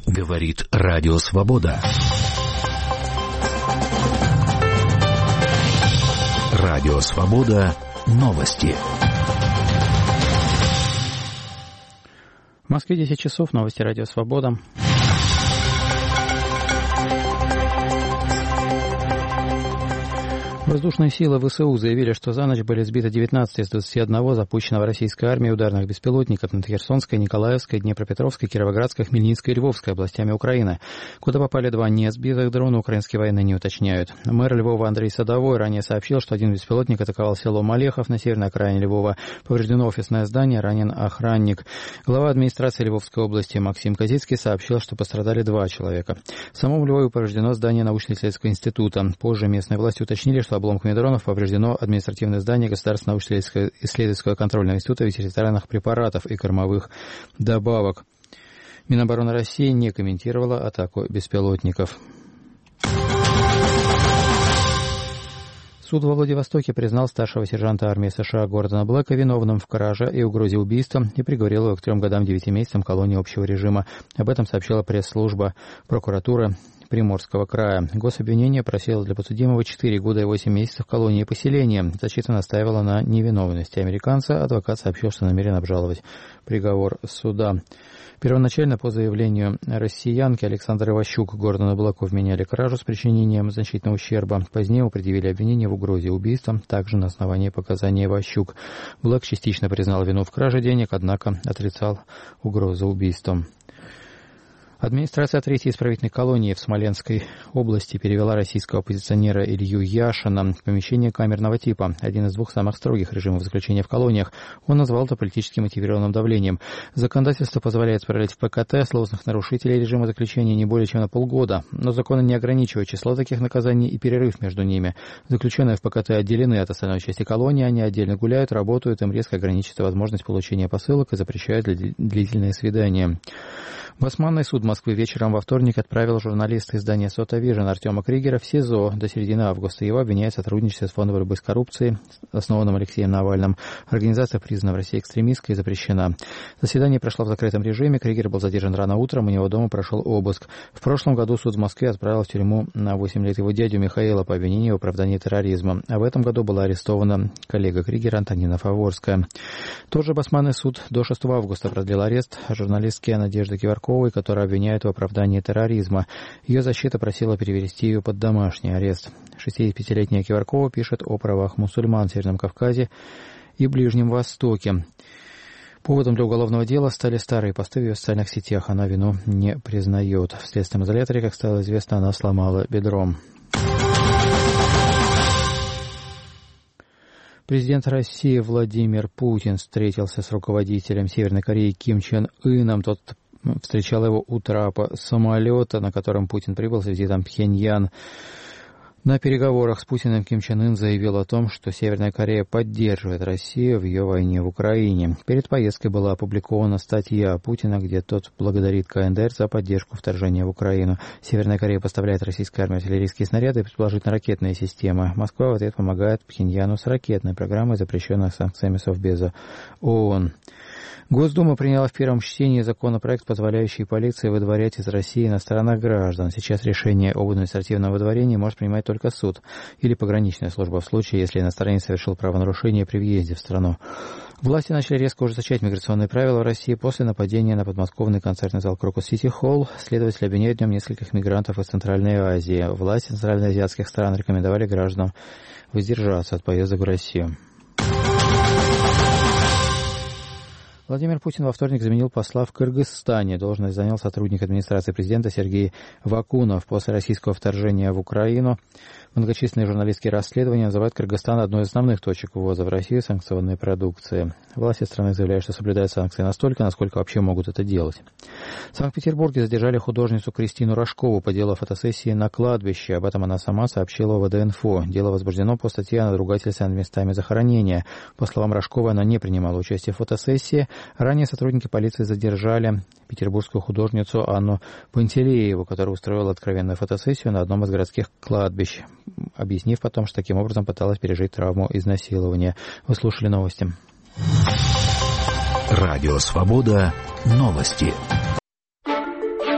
Говорит Радио Свобода. Радио Свобода. Новости. В Москве 10 часов. Новости Радио Свобода. Воздушные силы ВСУ заявили, что за ночь были сбиты 19 из 21 запущенного российской армией ударных беспилотников над Херсонской, Николаевской, Днепропетровской, Кировоградской, Хмельницкой и Львовской областями Украины. Куда попали два не сбитых дрона, украинские военные не уточняют. Мэр Львова Андрей Садовой ранее сообщил, что один беспилотник атаковал село Малехов на северной окраине Львова. Повреждено офисное здание, ранен охранник. Глава администрации Львовской области Максим Козицкий сообщил, что пострадали 2 человека. В самом Львове повреждено здание научно-исследовательского института. Позже местные власти уточнили, что обломками дронов повреждено административное здание Государственного научно-исследовательского контрольного института ветеринарных препаратов и кормовых добавок. Минобороны России не комментировала атаку беспилотников. Суд во Владивостоке признал старшего сержанта армии США Гордона Блэка виновным в краже и угрозе убийства и приговорил его к 3 годам 9 месяцам колонии общего режима. Об этом сообщила пресс-служба прокуратуры Приморского края. Гособвинение просило для подсудимого 4 года и 8 месяцев колонии и поселения. Защита настаивала на невиновности американца. Адвокат сообщил, что намерен обжаловать приговор суда. Первоначально, по заявлению россиянки Александры Иващук, Гордону Блэку вменяли кражу с причинением значительного ущерба. Позднее предъявили обвинение в угрозе убийства, также на основании показаний Иващук. Блэк частично признал вину в краже денег, однако отрицал угрозу убийством. Администрация 3-й исправительной колонии в Смоленской области перевела российского оппозиционера Илью Яшина в помещение камерного типа, один из 2 самых строгих режимов заключения в колониях. Он назвал это политически мотивированным давлением. Законодательство позволяет отправлять в ПКТ сложных нарушителей режима заключения не более чем на полгода, но законы не ограничивают число таких наказаний и перерыв между ними. Заключенные в ПКТ отделены от остальной части колонии, они отдельно гуляют, работают, им резко ограничивается возможность получения посылок и запрещают длительные свидания. Басманный суд Москвы вечером во вторник отправил журналиста издания «Сота Вижн» Артема Кригера в СИЗО до середины августа. Его обвиняют в сотрудничестве с Фондом борьбы с коррупцией, основанным Алексеем Навальным. Организация признана в России экстремистской и запрещена. Заседание прошло в закрытом режиме. Кригер был задержан рано утром, у него дома прошел обыск. В прошлом году суд в Москве отправил в тюрьму на 8 лет его дядю Михаила по обвинению в оправдании терроризма. А в этом году была арестована коллега Кригера Антонина Фаворская. Тот же Басманный суд до 6 августа продлил арест журналистки Надежды Киварковой, которая обвиняют в оправдании терроризма. Ее защита просила перевести ее под домашний арест. 65-летняя Киваркова пишет о правах мусульман в Северном Кавказе и Ближнем Востоке. Поводом для уголовного дела стали старые посты в ее социальных сетях. Она вину не признает. В следственном изоляторе, как стало известно, она сломала бедро. Президент России Владимир Путин встретился с руководителем Северной Кореи Ким Чен Ыном. Тот встречал его у трапа самолета, на котором Путин прибыл с визитом в Пхеньян. На переговорах с Путиным Ким Чен Ын заявил о том, что Северная Корея поддерживает Россию в ее войне в Украине. Перед поездкой была опубликована статья Путина, где тот благодарит КНДР за поддержку вторжения в Украину. Северная Корея поставляет российской армии артиллерийские снаряды и предположительно ракетные системы. Москва в ответ помогает Пхеньяну с ракетной программой, запрещенной санкциями Совбеза ООН. Госдума приняла в первом чтении законопроект, позволяющий полиции выдворять из России иностранных граждан. Сейчас решение об административном выдворении может принимать только суд или пограничная служба в случае, если иностранец совершил правонарушение при въезде в страну. Власти начали резко ужесточать миграционные правила в России после нападения на подмосковный концертный зал Крокус Сити Холл. Следователи обвиняют в нем нескольких мигрантов из Центральной Азии. Власти центральноазиатских стран рекомендовали гражданам воздержаться от поездок в Россию. Владимир Путин во вторник заменил посла в Кыргызстане. Должность занял сотрудник администрации президента Сергей Вакунов. После российского вторжения в Украину многочисленные журналистские расследования называют Кыргызстан одной из основных точек ввоза в Россию санкционной продукции. Власти страны заявляют, что соблюдают санкции настолько, насколько вообще могут это делать. В Санкт-Петербурге задержали художницу Кристину Рожкову по делу фотосессии на кладбище. Об этом она сама сообщила в ВД-инфо. Дело возбуждено по статье о надругательстве над местами захоронения. По словам Рожковой, она не принимала участие в фотосессии. Ранее сотрудники полиции задержали петербургскую художницу Анну Пантелееву, которая устроила откровенную фотосессию на одном из городских кладбищ, объяснив потом, что таким образом пыталась пережить травму изнасилования. Вы слушали новости. Радио «Свобода». Новости.